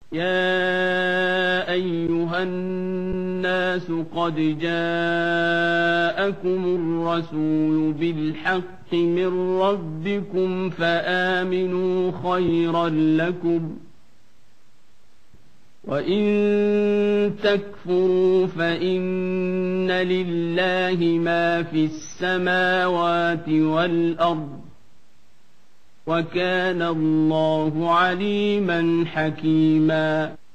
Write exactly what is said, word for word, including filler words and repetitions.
يا أيها الناس قد جاءكم الرسول بالحق من ربكم فآمنوا خيرا لكم وإن تكفروا فإن لله ما في السماوات والأرض وكان الله عليما حكيما